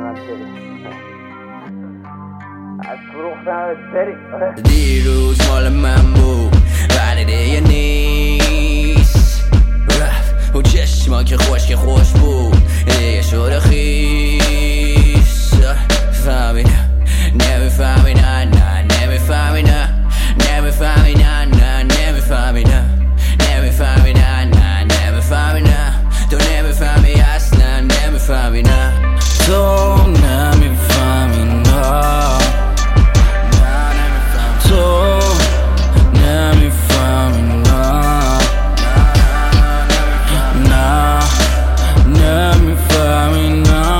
از فروختم سری دیروز مال من بود ولی دیگه نیست رفت و چشما که خوش بود دیگه شده خیس فهمی نه نمیفهمی نه نمیفهمی نه نمیفهمی نه نمیفهمی نه نمیفهمی نه نمیفهمی نه تو نمیفهمی اصلا نمیفهمی نه تو نمیفهمی نه تو نمیفهمی نه نمیفهمی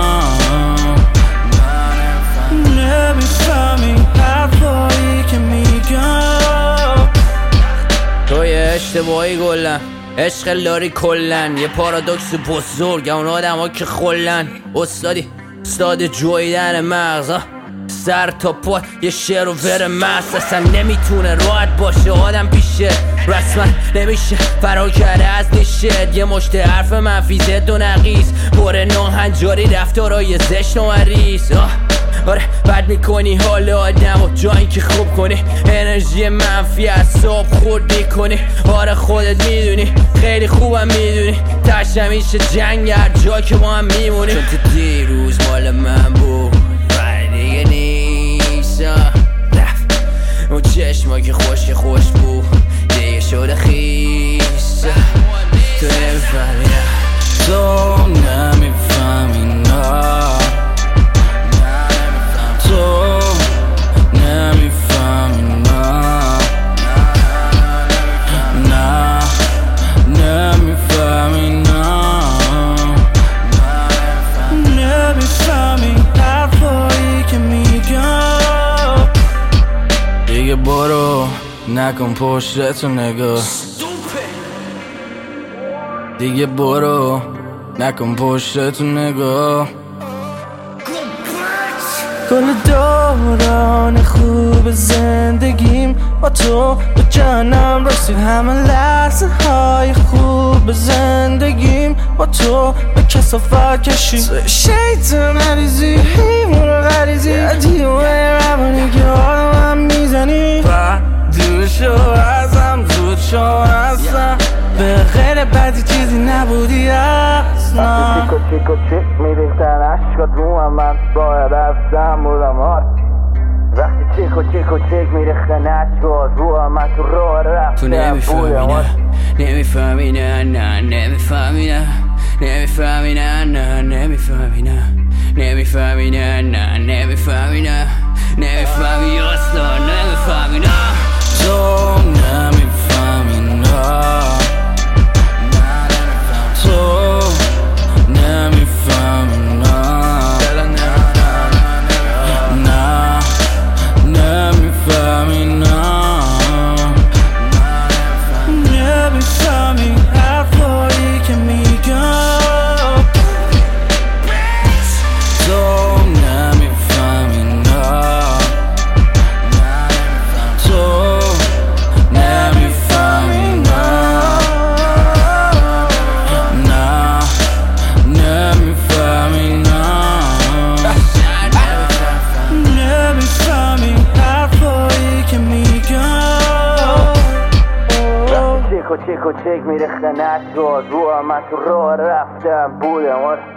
نمیفهمی حرفایی که میگم توی اشتباهی گلن عشق لاری کلن یه پارادوکس بزرگ اون آدم ها که خلن استاد جویدن مغز سر تا پا یه شعر و ور مست اصلا نمیتونه راحت باشه آدم پیشه رسما نمیشه فرار کرده از نیشه یه مشت حرف منفی زد و نقیس بره ناهنجاری رفتارای زشت و عریض آره بد میکنی حال آدم و جایی که خوب کنی انرژی منفی اعصاب خورد میکنی آره خودت میدونی خیلی خوبم میدونی تش همیشه جنگ هر جا که ما هم میمونی چون تو دیروز مال من بود ولی دیگه نیست رفت اون چشما که خوش بود دیگه شده خیس تو نمیفهمی نه تو نمیفهمی نه تو نمیفهمی نه نمیفهمی نمیفهمی حرفایی که میگم دیگه برو نکن پشتتو نگاه دیگه برو نکن پشتتو نگاه کل دوران خوب زندگیم با تو به جانم رسید همه لحظه های خوب زندگیم با تو به کثافت کشید شیطان عریضی حیوان غریزی دیوه روانی که آدمم میزنی دور شو ازم زود شو ازم به غیر بدی چیزی نبودی اصلا چیک میریختن عشقات رو من باید افزم بودم وقتی چیک میریختن عشقات رو من تو راه رفتم بودم نمیفهمی نه نمیفهمی نه نمیفهمی نه نمیفهمی نه نمیفهمی نه نمیفهمی نه نمیفهمی اصلا نمیفهمی نه تو نمیفهمی نه تو نمیفهمی نه نمیفهمی نمیفهمی حرفایی که میگم تو نمیفهمی تو نمیفهمی نمیفهمی حرفایی که میگم چیک میریختن عشقات رو من تو راه رفتم بودم